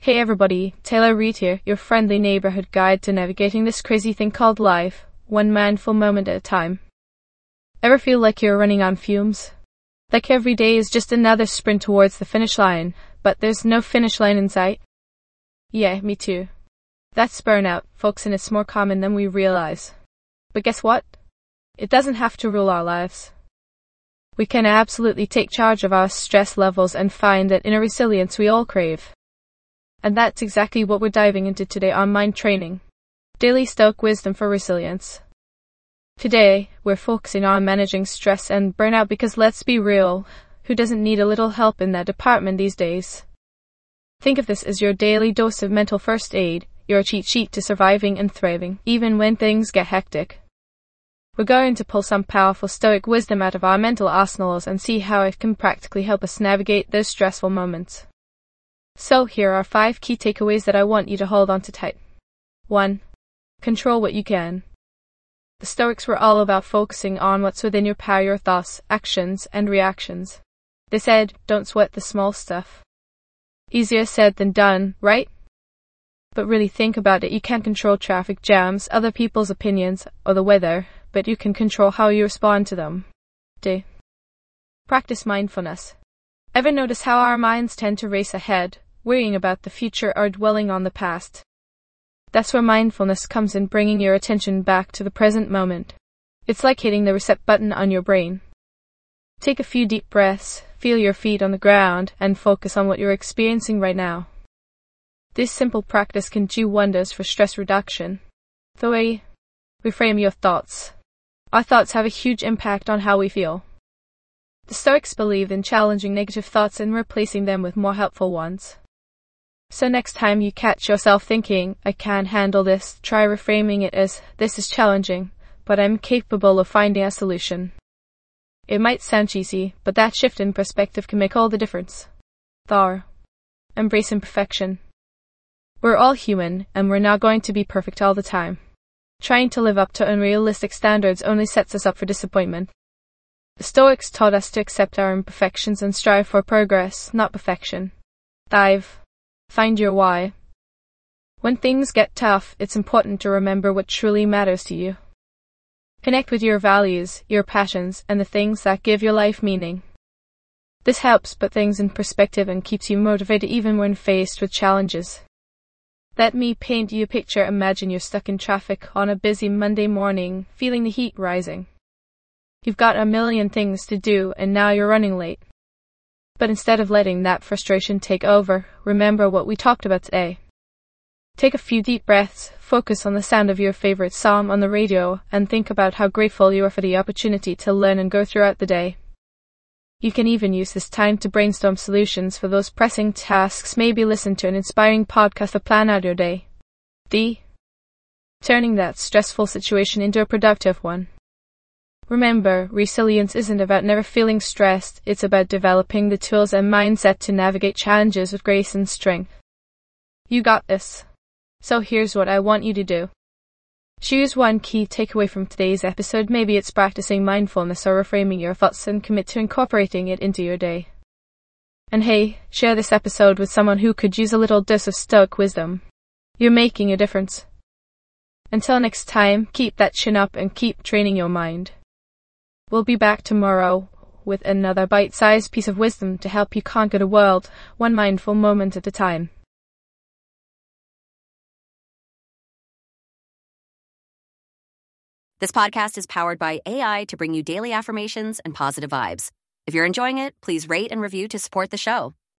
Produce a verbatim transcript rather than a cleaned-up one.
Hey everybody, Taylor Reid here, your friendly neighborhood guide to navigating this crazy thing called life, one mindful moment at a time. Ever feel like you're running on fumes? Like every day is just another sprint towards the finish line, but there's no finish line in sight? Yeah, me too. That's burnout, folks, and it's more common than we realize. But guess what? It doesn't have to rule our lives. We can absolutely take charge of our stress levels and find that inner resilience we all crave. And that's exactly what we're diving into today on Mind Training, Daily Stoic Wisdom for Resilience. Today, we're focusing on managing stress and burnout because let's be real, who doesn't need a little help in that department these days? Think of this as your daily dose of mental first aid, your cheat sheet to surviving and thriving, even when things get hectic. We're going to pull some powerful Stoic wisdom out of our mental arsenals and see how it can practically help us navigate those stressful moments. So here are five key takeaways that I want you to hold on to tight. one. Control what you can. The Stoics were all about focusing on what's within your power, your thoughts, actions, and reactions. They said, don't sweat the small stuff. Easier said than done, right? But really think about it, you can't control traffic jams, other people's opinions, or the weather, but you can control how you respond to them. two. Practice mindfulness. Ever notice how our minds tend to race ahead, worrying about the future or dwelling on the past? That's where mindfulness comes in, bringing your attention back to the present moment. It's like hitting the reset button on your brain. Take a few deep breaths, feel your feet on the ground, and focus on what you're experiencing right now. This simple practice can do wonders for stress reduction. three. Reframe your thoughts. Our thoughts have a huge impact on how we feel. The Stoics believed in challenging negative thoughts and replacing them with more helpful ones. So next time you catch yourself thinking, I can't handle this, try reframing it as, this is challenging, but I'm capable of finding a solution. It might sound cheesy, but that shift in perspective can make all the difference. four. Embrace imperfection. We're all human, and we're not going to be perfect all the time. Trying to live up to unrealistic standards only sets us up for disappointment. The Stoics taught us to accept our imperfections and strive for progress, not perfection. five. Find your why. When things get tough, it's important to remember what truly matters to you. Connect with your values, your passions, and the things that give your life meaning. This helps put things in perspective and keeps you motivated even when faced with challenges. Let me paint you a picture. Imagine you're stuck in traffic on a busy Monday morning, feeling the heat rising. You've got a million things to do and now you're running late. But instead of letting that frustration take over, remember what we talked about today. Take a few deep breaths, focus on the sound of your favorite song on the radio, and think about how grateful you are for the opportunity to learn and grow throughout the day. You can even use this time to brainstorm solutions for those pressing tasks, maybe listen to an inspiring podcast to plan out your day. D. Turning that stressful situation into a productive one. Remember, resilience isn't about never feeling stressed, it's about developing the tools and mindset to navigate challenges with grace and strength. You got this. So here's what I want you to do. Choose one key takeaway from today's episode. Maybe it's practicing mindfulness or reframing your thoughts, and commit to incorporating it into your day. And hey, share this episode with someone who could use a little dose of Stoic wisdom. You're making a difference. Until next time, keep that chin up and keep training your mind. We'll be back tomorrow with another bite-sized piece of wisdom to help you conquer the world, one mindful moment at a time. This podcast is powered by A I to bring you daily affirmations and positive vibes. If you're enjoying it, please rate and review to support the show.